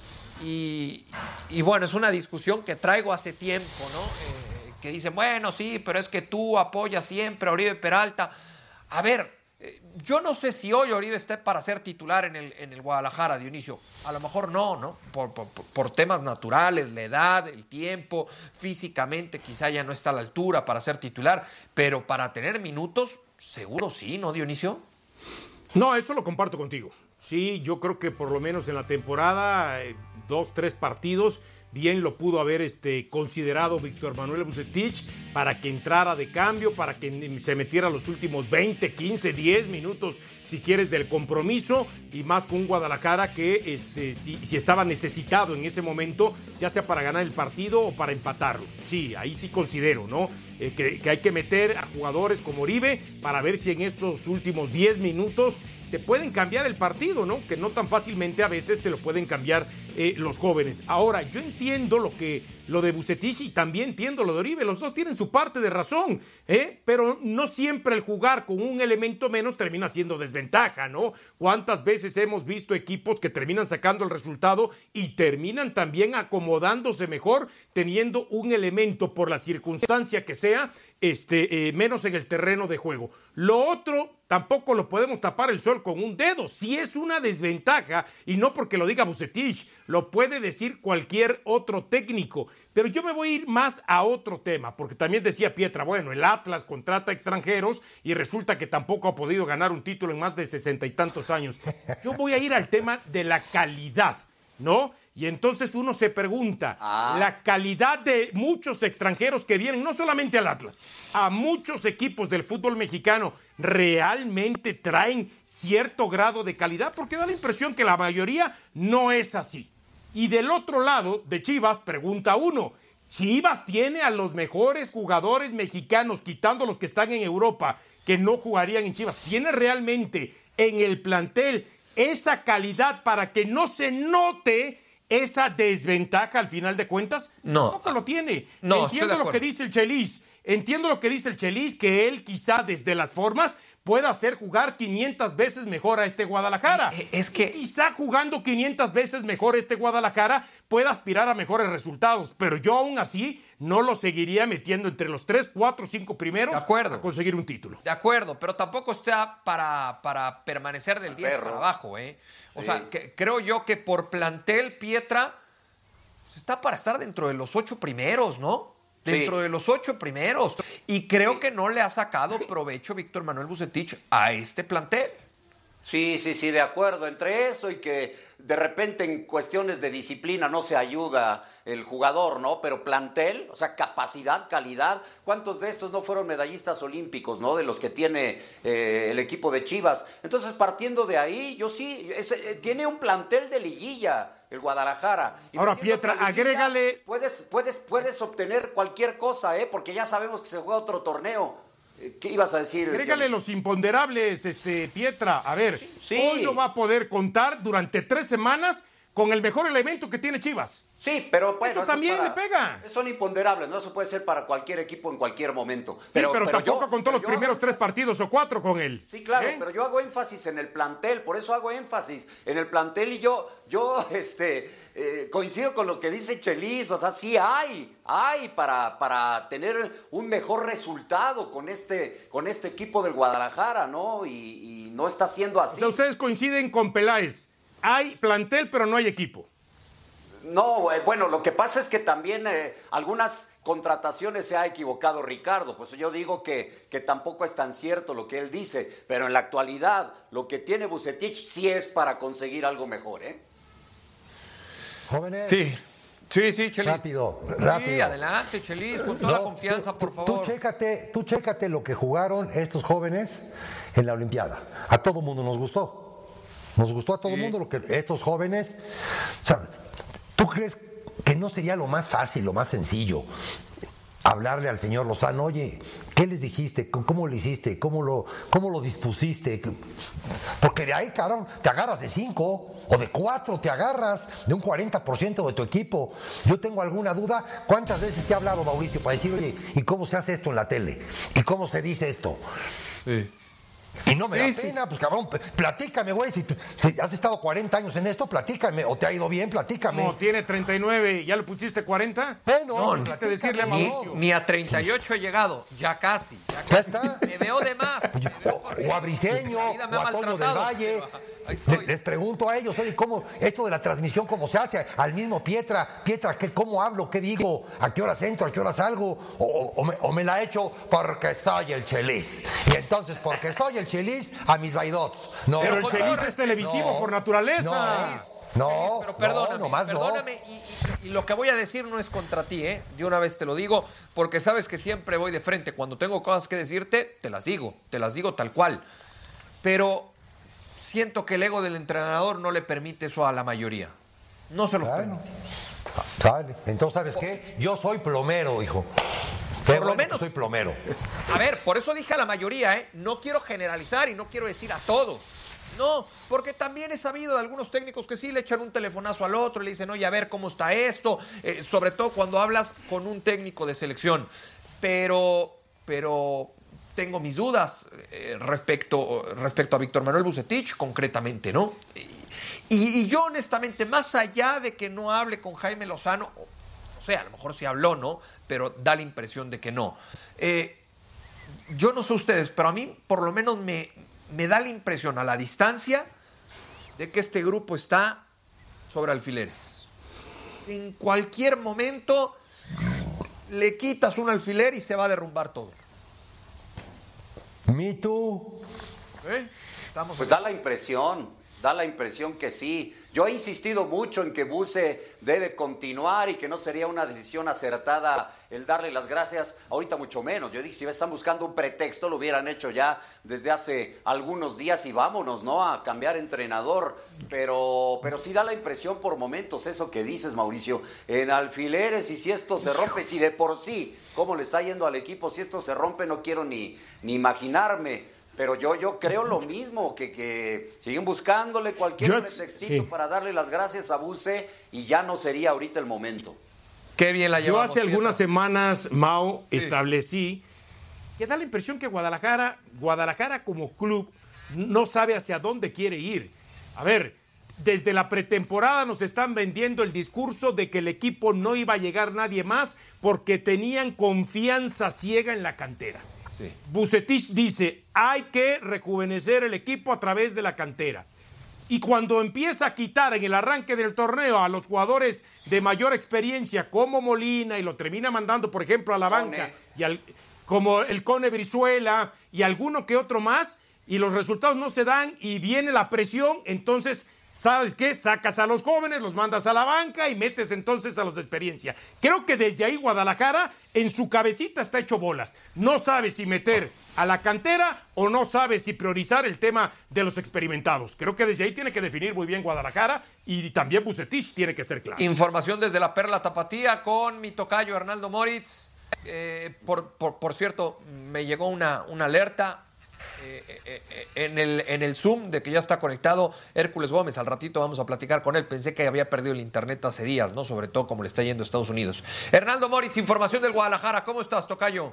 y, y bueno, es una discusión que traigo hace tiempo, ¿no? Eh, que dicen, bueno, sí, pero es que tú apoyas siempre a Oribe Peralta. A ver, eh, yo no sé si hoy Oribe esté para ser titular en el, en el Guadalajara, Dionisio. A lo mejor no, ¿no? Por, por, por temas naturales, la edad, el tiempo, físicamente quizá ya no está a la altura para ser titular, pero para tener minutos, seguro sí, ¿no, Dionisio? No, eso lo comparto contigo. Sí, yo creo que por lo menos en la temporada, eh, dos, tres partidos, bien lo pudo haber este, considerado Víctor Manuel Vucetich para que entrara de cambio, para que se metiera los últimos veinte, quince, diez minutos, si quieres, del compromiso, y más con un Guadalajara que este, si, si estaba necesitado en ese momento, ya sea para ganar el partido o para empatarlo. Sí, ahí sí considero, ¿no? Eh, que, que hay que meter a jugadores como Oribe para ver si en esos últimos diez minutos te pueden cambiar el partido, ¿no? Que no tan fácilmente a veces te lo pueden cambiar eh, los jóvenes. Ahora, yo entiendo lo que lo de Vucetich y también entiendo lo de Oribe. Los dos tienen su parte de razón, ¿eh? Pero no siempre el jugar con un elemento menos termina siendo desventaja, ¿no? ¿Cuántas veces hemos visto equipos que terminan sacando el resultado y terminan también acomodándose mejor teniendo un elemento, por la circunstancia que sea, este, eh, menos en el terreno de juego? Lo otro, tampoco lo podemos tapar el sol con un dedo. Sí es una desventaja, y no porque lo diga Vucetich, lo puede decir cualquier otro técnico. Pero yo me voy a ir más a otro tema, porque también decía Pietra, bueno, el Atlas contrata extranjeros y resulta que tampoco ha podido ganar un título en más de sesenta y tantos años. Yo voy a ir al tema de la calidad, ¿no? Y entonces uno se pregunta, ah. la calidad de muchos extranjeros que vienen, no solamente al Atlas, a muchos equipos del fútbol mexicano, ¿realmente traen cierto grado de calidad? Porque da la impresión que la mayoría no es así. Y del otro lado, de Chivas, pregunta uno, Chivas tiene a los mejores jugadores mexicanos, quitando los que están en Europa, que no jugarían en Chivas. Tiene realmente en el plantel esa calidad para que no se note esa desventaja al final de cuentas. No. Tampoco lo tiene. No, Entiendo lo que dice el Chelis. Entiendo lo que dice el Chelis, que él quizá desde las formas pueda hacer jugar quinientas veces mejor a este Guadalajara. Es que... Y quizá jugando quinientas veces mejor este Guadalajara pueda aspirar a mejores resultados, pero yo aún así no lo seguiría metiendo entre los tres, cuatro, cinco primeros de acuerdo. a conseguir un título. De acuerdo, pero tampoco está para, para permanecer del diez para abajo, ¿eh? O sí. sea, que, creo yo que por plantel, Pietra está para estar dentro de los ocho primeros, ¿no? Dentro sí. de los ocho primeros. Y creo sí. que no le ha sacado provecho Víctor Manuel Vucetich a este plantel. Sí, sí, sí, de acuerdo. Entre eso y que de repente en cuestiones de disciplina no se ayuda el jugador, ¿no? Pero plantel, o sea, capacidad, calidad. ¿Cuántos de estos no fueron medallistas olímpicos, ¿no? De los que tiene eh, el equipo de Chivas. Entonces, partiendo de ahí, yo sí, es, eh, tiene un plantel de liguilla el Guadalajara. Y ahora, Pietra, liguilla, agrégale... Puedes, puedes, puedes obtener cualquier cosa, ¿eh? Porque ya sabemos que se juega otro torneo. ¿Qué ibas a decir? Agrégale los imponderables, este, Pietra. A ver, sí, sí. hoy no va a poder contar durante tres semanas con el mejor elemento que tiene Chivas. Sí, pero bueno, eso, eso también para, le pega. Son imponderables, ¿no? Eso puede ser para cualquier equipo en cualquier momento. Pero, sí, pero, pero tampoco yo, con todos los primeros tres partidos o cuatro con él. Sí, claro, ¿eh? pero yo hago énfasis en el plantel, por eso hago énfasis en el plantel y yo, yo, este, eh, coincido con lo que dice Chelis, o sea, sí hay, hay para, para tener un mejor resultado con este, con este equipo del Guadalajara, ¿no? Y, y no está siendo así. O sea, ustedes coinciden con Peláez. Hay plantel, pero no hay equipo. No, eh, bueno, lo que pasa es que también eh, algunas contrataciones se ha equivocado Ricardo, pues yo digo que, que tampoco es tan cierto lo que él dice, pero en la actualidad lo que tiene Vucetich sí es para conseguir algo mejor, ¿eh? Jóvenes. Sí, sí, sí, Chelis. Rápido, rápido. Sí, adelante, Chelis, con toda no, la confianza, tú, por tú, favor. Tú chécate, tú chécate lo que jugaron estos jóvenes en la Olimpiada. A todo mundo nos gustó. Nos gustó a todo el sí. mundo lo que estos jóvenes... O sea, ¿tú crees que no sería lo más fácil, lo más sencillo, hablarle al señor Lozano? Oye, ¿qué les dijiste? ¿Cómo lo hiciste? ¿Cómo lo, cómo lo dispusiste? Porque de ahí, cabrón, te agarras de cinco o de cuatro, te agarras de un cuarenta por ciento de tu equipo. Yo tengo alguna duda. ¿Cuántas veces te ha hablado Mauricio para decir, oye, ¿y cómo se hace esto en la tele? ¿Y cómo se dice esto? Sí. Y no me da sí, pena, sí. pues cabrón, platícame, güey, si, si has estado cuarenta años en esto, platícame, o te ha ido bien, platícame. No, tiene treinta y nueve, ¿ya le pusiste cuarenta? Bueno, no, no quisiste decirle a Mauricio. Ni, ni a treinta y ocho he llegado, ya casi. Ya, casi. ¿Ya está? Me veo de más. Yo, veo o, o a Briseño, o a Toño del Valle. Les, les pregunto a ellos, oye, ¿cómo, esto de la transmisión, cómo se hace? Al mismo Pietra, Pietra, ¿qué, ¿cómo hablo? ¿Qué digo? ¿A qué horas entro? ¿A qué horas salgo? O, o, o, me, o me la echo porque soy el Chelis. Y entonces, porque soy el Chelis, a mis vaidots. No, pero el no, Chelis es televisivo no, por naturaleza. No, no, pero perdóname, no, nomás perdóname no. Y, y, y lo que voy a decir no es contra ti, ¿eh? De una vez te lo digo, porque sabes que siempre voy de frente. Cuando tengo cosas que decirte, te las digo, te las digo tal cual. Pero siento que el ego del entrenador no le permite eso a la mayoría. No se los bueno, permite. Sale. Entonces, ¿sabes qué? Yo soy plomero, hijo. Por bueno lo menos soy plomero. A ver, por eso dije a la mayoría, ¿eh? No quiero generalizar y no quiero decir a todos. No, porque también he sabido de algunos técnicos que sí le echan un telefonazo al otro y le dicen, oye, a ver cómo está esto, eh, sobre todo cuando hablas con un técnico de selección. Pero, pero tengo mis dudas eh, respecto, respecto a Víctor Manuel Vucetich, concretamente, ¿no? Y, y yo, honestamente, más allá de que no hable con Jaime Lozano, o sea, a lo mejor sí habló, ¿no? Pero da la impresión de que no. Eh, yo no sé ustedes, pero a mí por lo menos me... me da la impresión a la distancia de que este grupo está sobre alfileres. En cualquier momento le quitas un alfiler y se va a derrumbar todo. Me too. ¿Eh? Estamos pues da la impresión, Da la impresión que sí. Yo he insistido mucho en que Buse debe continuar y que no sería una decisión acertada el darle las gracias, ahorita mucho menos. Yo dije, si están buscando un pretexto, lo hubieran hecho ya desde hace algunos días y vámonos, ¿no? A cambiar entrenador. Pero, pero sí da la impresión por momentos, eso que dices, Mauricio, en alfileres, y si esto se rompe, si de por sí, cómo le está yendo al equipo, si esto se rompe, no quiero ni, ni imaginarme. Pero yo, yo creo lo mismo, que, que siguen buscándole cualquier yo, pretextito sí. para darle las gracias a Buse y ya no sería ahorita el momento. Qué bien la llevamos. Yo hace Pietro. algunas semanas, Mau, sí. establecí que da la impresión que Guadalajara, Guadalajara como club no sabe hacia dónde quiere ir. A ver, desde la pretemporada nos están vendiendo el discurso de que el equipo no iba a llegar nadie más porque tenían confianza ciega en la cantera. Sí. Vucetich dice, hay que rejuvenecer el equipo a través de la cantera. Y cuando empieza a quitar en el arranque del torneo a los jugadores de mayor experiencia como Molina y lo termina mandando, por ejemplo, a la Cone. banca, y al, como el Cone Brizuela y alguno que otro más, y los resultados no se dan y viene la presión, entonces, ¿sabes qué? Sacas a los jóvenes, los mandas a la banca y metes entonces a los de experiencia. Creo que desde ahí Guadalajara en su cabecita está hecho bolas. No sabe si meter a la cantera o no sabe si priorizar el tema de los experimentados. Creo que desde ahí tiene que definir muy bien Guadalajara y también Vucetich tiene que ser claro. Información desde la Perla Tapatía con mi tocayo Arnaldo Moritz. Eh, por, por, por cierto, me llegó una, una alerta. Eh, eh, eh, en, el, en el Zoom de que ya está conectado Hércules Gómez. Al ratito vamos a platicar con él. Pensé que había perdido el internet hace días, ¿no? Sobre todo como le está yendo a Estados Unidos. Hernaldo Moritz, información del Guadalajara. ¿Cómo estás, tocayo?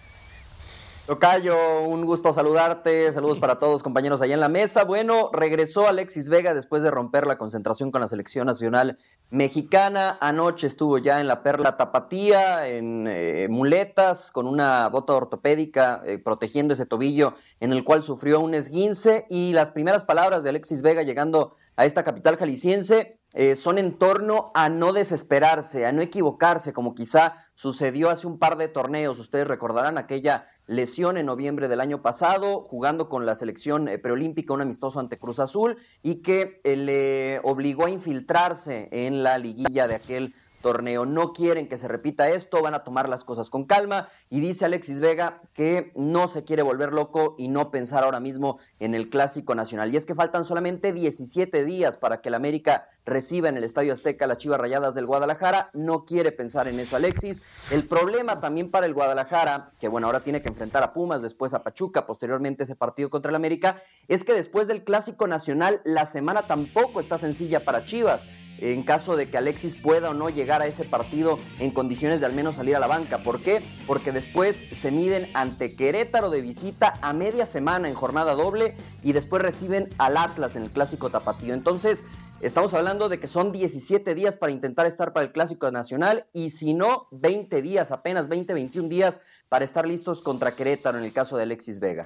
Tocayo, un gusto saludarte, saludos para todos compañeros allá en la mesa. Bueno, regresó Alexis Vega después de romper la concentración con la selección nacional mexicana. Anoche estuvo ya en la Perla Tapatía, en eh, muletas, con una bota ortopédica eh, protegiendo ese tobillo en el cual sufrió un esguince, y las primeras palabras de Alexis Vega llegando a esta capital jalisciense eh, son en torno a no desesperarse, a no equivocarse, como quizá sucedió hace un par de torneos. Ustedes recordarán aquella lesión en noviembre del año pasado, jugando con la selección eh, preolímpica, un amistoso ante Cruz Azul, y que eh, le obligó a infiltrarse en la liguilla de aquel torneo. No quieren que se repita esto, van a tomar las cosas con calma, y dice Alexis Vega que no se quiere volver loco y no pensar ahora mismo en el Clásico Nacional. Y es que faltan solamente diecisiete días para que el América reciba en el Estadio Azteca a las Chivas Rayadas del Guadalajara. No quiere pensar en eso Alexis. El problema también para el Guadalajara, que bueno, ahora tiene que enfrentar a Pumas, después a Pachuca, posteriormente ese partido contra el América, es que después del Clásico Nacional la semana tampoco está sencilla para Chivas, en caso de que Alexis pueda o no llegar a ese partido en condiciones de al menos salir a la banca. ¿Por qué? Porque después se miden ante Querétaro de visita a media semana en jornada doble, y después reciben al Atlas en el Clásico Tapatío. Entonces, estamos hablando de que son diecisiete días para intentar estar para el Clásico Nacional, y si no, veinte días, apenas veinte, veintiún días para estar listos contra Querétaro en el caso de Alexis Vega.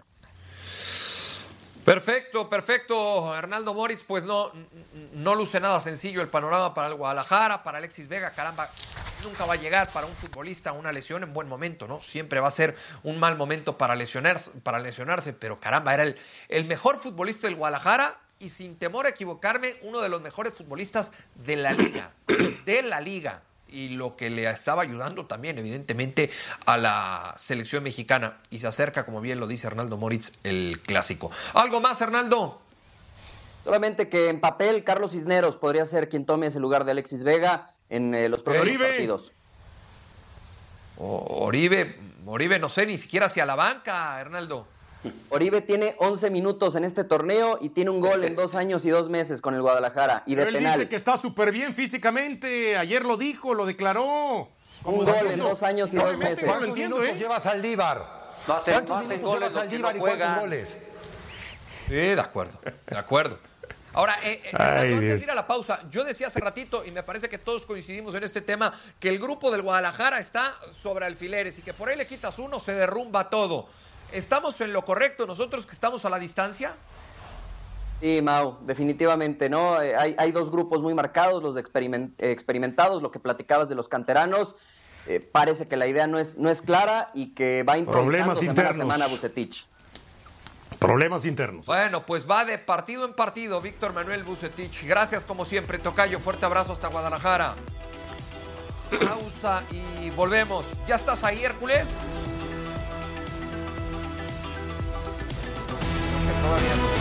Perfecto, perfecto, Hernaldo Moritz. Pues no, no luce nada sencillo el panorama para el Guadalajara, para Alexis Vega. Caramba, nunca va a llegar para un futbolista una lesión en buen momento, ¿no? Siempre va a ser un mal momento para lesionarse, para lesionarse, pero caramba, era el, el mejor futbolista del Guadalajara, y sin temor a equivocarme, uno de los mejores futbolistas de la liga, de la liga. Y lo que le estaba ayudando también, evidentemente, a la selección mexicana. Y se acerca, como bien lo dice Hernaldo Moritz, el Clásico. ¿Algo más, Hernaldo? Solamente que en papel, Carlos Cisneros podría ser quien tome ese lugar de Alexis Vega en eh, los próximos Oribe. partidos. O, Oribe, Oribe, no sé, ni siquiera hacia la banca, Hernaldo. Oribe tiene once minutos en este torneo y tiene un gol en dos años y dos meses con el Guadalajara, y de Pero él penal. dice que está súper bien físicamente. Ayer lo dijo, lo declaró. Un gol en dos años y dos meses. ¿Cuántos minutos ¿eh? lleva Saldívar? No hacen, no hacen goles los que no juegan. Goles? Sí, de acuerdo, de acuerdo. Ahora, eh, eh, Ay, antes Dios. de ir a la pausa, yo decía hace ratito, y me parece que todos coincidimos en este tema, que el grupo del Guadalajara está sobre alfileres y que por ahí le quitas uno, se derrumba todo. ¿Estamos en lo correcto nosotros que estamos a la distancia? Sí, Mau, definitivamente, ¿no? Eh, hay, hay dos grupos muy marcados, los de experiment, eh, experimentados, lo que platicabas de los canteranos. Eh, parece que la idea no es, no es clara y que va improvisando Problemas semana internos. a semana Vucetich. Problemas internos. Bueno, pues va de partido en partido Víctor Manuel Vucetich. Gracias como siempre, tocayo. Fuerte abrazo hasta Guadalajara. Pausa y volvemos. ¿Ya estás ahí, Hércules? Todavía no.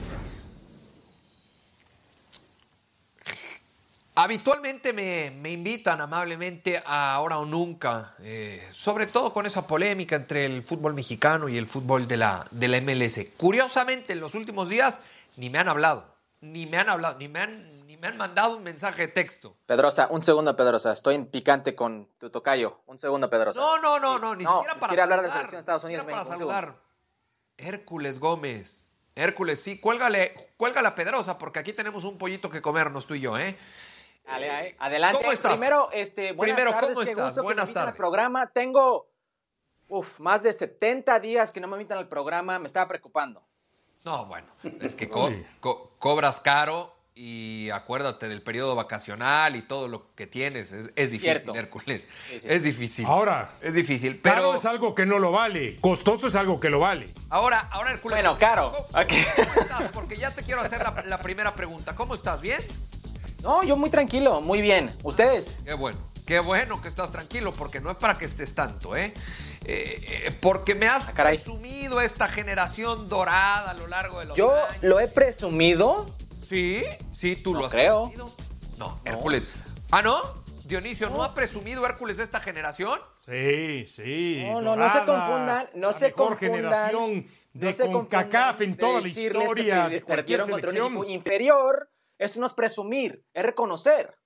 Habitualmente me, me invitan amablemente a Ahora o Nunca, eh, sobre todo con esa polémica entre el fútbol mexicano y el fútbol de la, de la M L S. Curiosamente, en los últimos días ni me han hablado, ni me han hablado, ni me han, ni me han mandado un mensaje de texto. Pedrosa, un segundo, Pedrosa, estoy en picante con tu tocayo. Un segundo, Pedrosa. No, no, no, no, ni no, siquiera para quiere saludar. hablar de selección de Estados Unidos. Ni siquiera para México, saludar. Hércules Gómez. Hércules, sí, cuélgale, cuélgale a Pedrosa, porque aquí tenemos un pollito que comernos tú y yo, ¿eh? Dale, adelante. ¿Cómo estás? Primero, este, buenas Primero, tardes, ¿cómo qué estás? gusto que Buenas me invitan tardes. al programa. Tengo uf, más de setenta días que no me invitan al programa. Me estaba preocupando. No, bueno, es que co co cobras caro y acuérdate del periodo vacacional y todo lo que tienes. Es, es difícil, Cierto. Hércules. Sí, sí. Es difícil. Ahora, es difícil, pero... Caro es algo que no lo vale. Costoso es algo que lo vale. Ahora, ahora Hércules... Bueno, caro. ¿Cómo, okay. ¿Cómo estás? Porque ya te quiero hacer la, la primera pregunta. ¿Cómo estás? ¿Bien? No, yo muy tranquilo, muy bien. ¿Ustedes? Qué bueno. Qué bueno que estás tranquilo, porque no es para que estés tanto, ¿eh? eh, eh porque me has ah, presumido esta generación dorada a lo largo de los ¿Yo años. lo he presumido? Sí, sí, tú no lo has creo. presumido. No, Hércules. ¿Ah, no? Dionisio, ¿no, ¿no ha presumido Hércules de esta generación? Sí, sí. No, no, no se confundan, no la se mejor confundan. generación de no se CONCACAF en toda la historia que de cualquier perdieron contra un selección. equipo inferior. Eso no es presumir, es reconocer.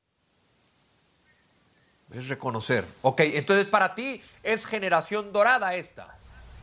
Es reconocer. Ok, entonces para ti es generación dorada esta.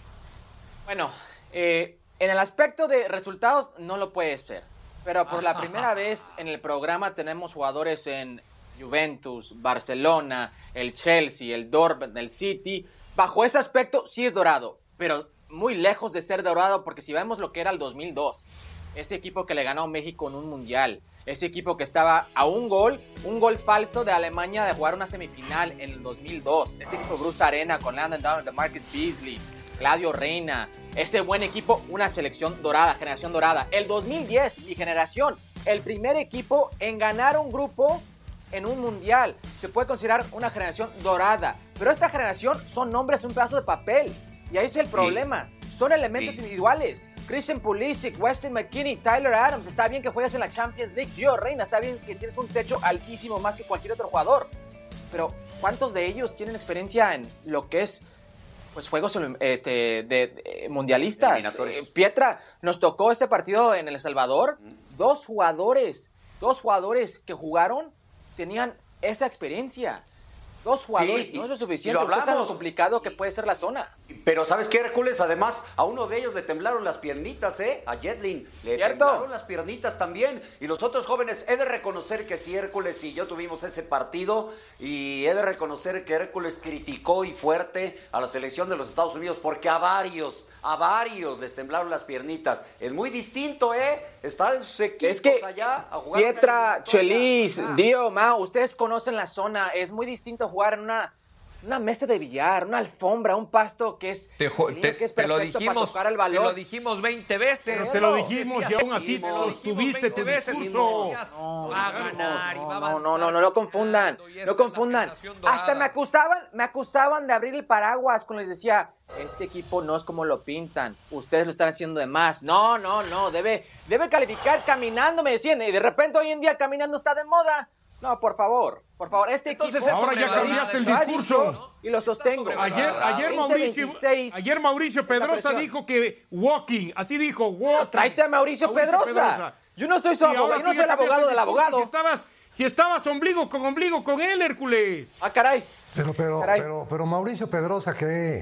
Bueno, eh, en el aspecto de resultados no lo puede ser. Pero por la primera vez en el programa tenemos jugadores en Juventus, Barcelona, el Chelsea, el Dortmund, el City. Bajo ese aspecto sí es dorado, pero muy lejos de ser dorado, porque si vemos lo que era el dos mil dos, ese equipo que le ganó a México en un mundial, ese equipo que estaba a un gol, un gol falso de Alemania de jugar una semifinal en el dos mil dos, ese equipo Bruce Arena con Landon Down, DeMarcus Beasley, Claudio Reina, ese buen equipo, una selección dorada, generación dorada. El dos mil diez, mi generación, el primer equipo en ganar un grupo en un mundial, se puede considerar una generación dorada, pero esta generación son nombres, un pedazo de papel, y ahí es el problema, son elementos sí. individuales. Christian Pulisic, Weston McKennie, Tyler Adams, está bien que juegues en la Champions League, Gio Reyna, está bien que tienes un techo altísimo más que cualquier otro jugador, pero ¿cuántos de ellos tienen experiencia en lo que es pues juegos este, de, de mundialistas? Eh, Pietra, nos tocó este partido en El Salvador, mm. dos jugadores, dos jugadores que jugaron tenían esa experiencia. Dos jugadores, sí, no es lo y, suficiente, y lo hablamos, es lo complicado que puede ser la zona. Pero ¿sabes qué, Hércules? Además, a uno de ellos le temblaron las piernitas, ¿eh? A Jetlin le ¿Cierto? temblaron las piernitas también. Y los otros jóvenes, he de reconocer que sí, Hércules y yo tuvimos ese partido, y he de reconocer que Hércules criticó y fuerte a la selección de los Estados Unidos, porque a varios, a varios les temblaron las piernitas. Es muy distinto, ¿eh? Están sus equipos es que allá a jugar. Pietra, Chelis, Dio, Mao, ustedes conocen la zona, es muy distinto jugar en una, una mesa de billar, una alfombra, un pasto que es, te, te, que es te lo perfecto dijimos, para tocar el balón. Te lo dijimos veinte veces. Pero te lo dijimos y aún así te lo tuviste tu discurso. No, va a ganar y va a avanzar. No, no, no, no, no confundan, no confundan. Hasta me acusaban, me acusaban de abrir el paraguas cuando les decía, este equipo no es como lo pintan, ustedes lo están haciendo de más. No, no, no, debe, debe calificar caminando, me decían, y de repente hoy en día caminando está de moda. No, por favor, por favor, este Entonces, equipo... ahora ya cambiaste el discurso. ¿no? Y lo sostengo. Ayer, ayer, Mauricio, ayer Mauricio Pedrosa dijo que walking, así dijo, walking. No, tráete a Mauricio, Mauricio Pedrosa. Pedrosa. Yo no soy su abogado, yo no soy el abogado del abogado. Si estabas, si estabas ombligo con ombligo con él, Hércules. Ah, caray. Pero, pero, caray. pero, pero Mauricio Pedrosa, ¿qué?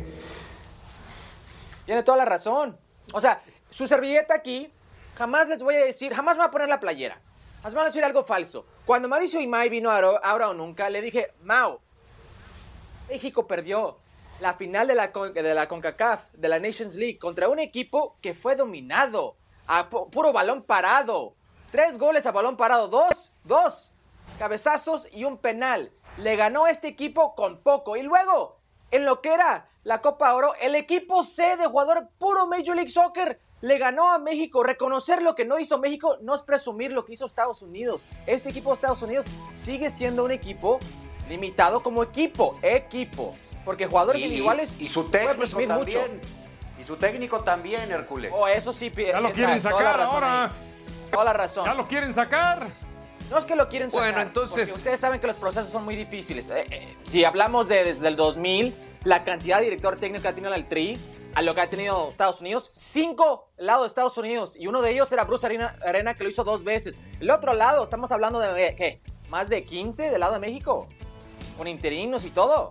Tiene toda la razón. O sea, su servilleta aquí, jamás les voy a decir, jamás me voy a poner la playera. Jamás me voy a decir algo falso. Cuando Mauricio Imay vino a Ahora o Nunca, le dije, Mau, México perdió la final de la, de la CONCACAF, de la Nations League, contra un equipo que fue dominado, a pu puro balón parado. Tres goles a balón parado, dos, dos cabezazos y un penal. Le ganó este equipo con poco. Y luego, en lo que era la Copa Oro, el equipo C de jugador puro Major League Soccer Le ganó a México. Reconocer lo que no hizo México no es presumir lo que hizo Estados Unidos. Este equipo de Estados Unidos sigue siendo un equipo limitado como equipo, equipo. Porque jugadores y, individuales y su técnico también. Mucho. Y su técnico también, Hércules. Oh, eso sí. Ya lo quieren sacar ahora. Ahí. Toda la razón. Ya lo quieren sacar. No es que lo quieren sacar. Bueno, entonces... Porque ustedes saben que los procesos son muy difíciles. Eh, eh, si hablamos de desde el dos mil, la cantidad de director técnico que ha tenido el Tri, a lo que ha tenido Estados Unidos, cinco al lado de Estados Unidos. Y uno de ellos era Bruce Arena, Arena, que lo hizo dos veces. El otro lado, estamos hablando de, ¿qué? Más de quince del lado de México. Con interinos y todo.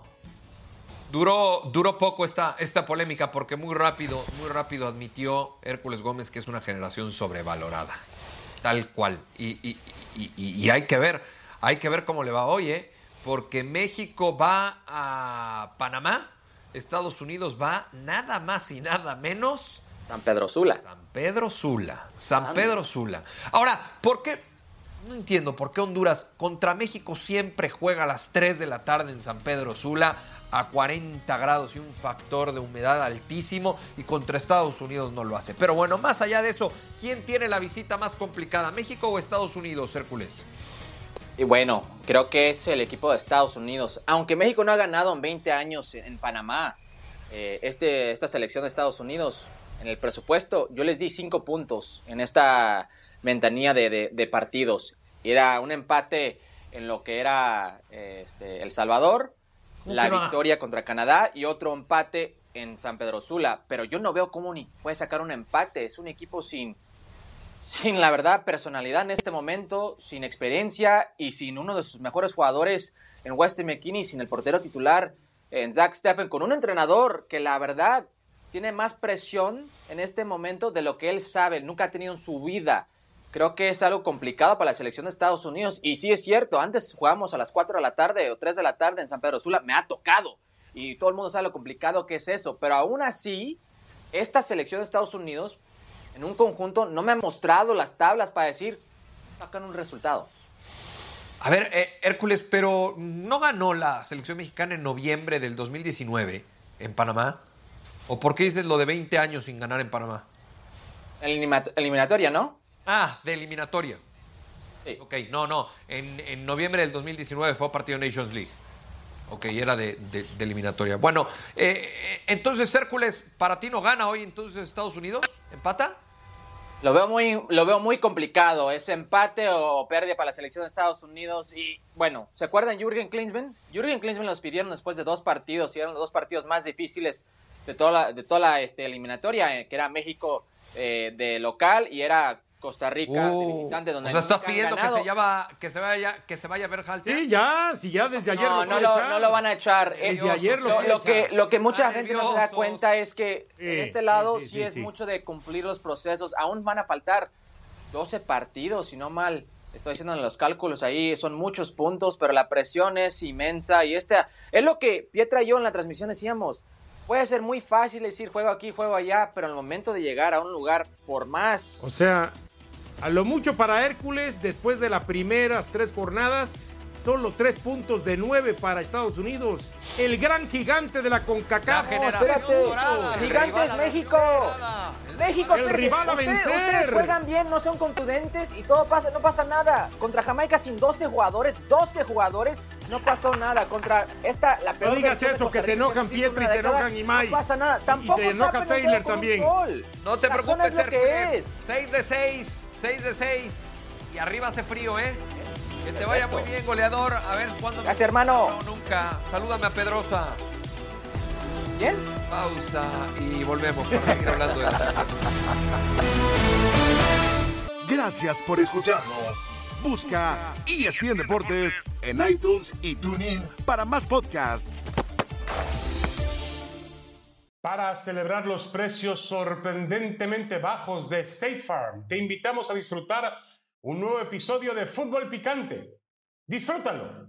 Duró, duró poco esta, esta polémica porque muy rápido, muy rápido admitió Hércules Gómez que es una generación sobrevalorada. Tal cual. Y, y, y, y, y hay que ver, hay que ver cómo le va hoy, ¿eh? Porque México va a Panamá, Estados Unidos va nada más y nada menos... San Pedro Sula. San Pedro Sula. San Pedro Sula. Ahora, ¿por qué? No entiendo por qué Honduras contra México siempre juega a las tres de la tarde en San Pedro Sula a cuarenta grados y un factor de humedad altísimo, y contra Estados Unidos no lo hace. Pero bueno, más allá de eso, ¿quién tiene la visita más complicada, México o Estados Unidos, Hércules? Y bueno, creo que es el equipo de Estados Unidos. Aunque México no ha ganado en veinte años en Panamá, eh, este, esta selección de Estados Unidos, en el presupuesto, yo les di cinco puntos en esta ventanilla de, de, de partidos. Era un empate en lo que era este, El Salvador, la victoria contra Canadá y otro empate en San Pedro Sula. Pero yo no veo cómo ni puede sacar un empate. Es un equipo sin, sin la verdad, personalidad en este momento, sin experiencia y sin uno de sus mejores jugadores en Weston McKennie, sin el portero titular en Zach Steffen, con un entrenador que la verdad tiene más presión en este momento de lo que él sabe, nunca ha tenido en su vida. Creo que es algo complicado para la selección de Estados Unidos. Y sí es cierto, antes jugábamos a las cuatro de la tarde o tres de la tarde en San Pedro Sula, me ha tocado. Y todo el mundo sabe lo complicado que es eso. Pero aún así, esta selección de Estados Unidos, en un conjunto, no me ha mostrado las tablas para decir, sacan un resultado. A ver, eh, Hércules, pero ¿no ganó la selección mexicana en noviembre del dos mil diecinueve en Panamá? ¿O por qué dices lo de veinte años sin ganar en Panamá? Eliminat- eliminatoria, ¿no? Ah, de eliminatoria. Sí. Ok, no, no. En, en noviembre del dos mil diecinueve fue partido Nations League. Ok, era de, de, de eliminatoria. Bueno, eh, entonces, Hércules, ¿para ti no gana hoy entonces Estados Unidos? ¿Empata? Lo veo muy, lo veo muy complicado. ¿Es empate o pérdida para la selección de Estados Unidos? Y bueno, ¿se acuerdan Jürgen Klinsmann? Jürgen Klinsmann los pidieron después de dos partidos y eran los dos partidos más difíciles de toda la, de toda la este, eliminatoria, eh, que era México eh, de local y era Costa Rica uh, de visitante. Donde o sea, estás pidiendo que se, llama, que, se vaya, que se vaya a ver Haltia. Sí, ya, sí, ya desde ayer no, lo no, lo, no lo van a echar. Desde ayer lo, lo, lo que Lo que mucha Están gente no se da cuenta es que sí, en este lado sí, sí, sí, sí es sí. mucho de cumplir los procesos. Aún van a faltar doce partidos, si no mal estoy haciendo en los cálculos ahí, son muchos puntos, pero la presión es inmensa y esta es lo que Pietra y yo en la transmisión decíamos. Puede ser muy fácil decir juego aquí, juego allá, pero en el momento de llegar a un lugar, por más... O sea, a lo mucho para Hércules, después de las primeras tres jornadas, solo tres puntos de nueve para Estados Unidos. El gran gigante de la CONCACAF. La No, espérate, dorada, gigante es México. México, El espérense, rival a ustedes, vencer. ustedes juegan bien, no son contundentes y todo pasa, no pasa nada. Contra Jamaica sin doce jugadores, doce jugadores, no pasó nada. Contra esta, la peor No digas versión de eso, Costa que se Rica enojan que existe en Pietra y una se década, enojan Imai. No pasa nada, Y tampoco se enoja tapan el Taylor juego con un también. gol. No te La zona preocupes, es lo que Hércules. es. seis de seis, seis de seis. Y arriba hace frío, ¿eh? Que te vaya muy bien, goleador. A ver cuándo. Gracias, hermano. No, nunca. Salúdame a Pedrosa. ¿Bien? Pausa y volvemos para seguir hablando de la... Gracias por escucharnos. Busca E S P N Deportes en iTunes y TuneIn para más podcasts. Para celebrar los precios sorprendentemente bajos de State Farm, te invitamos a disfrutar un nuevo episodio de Fútbol Picante. Disfrútalo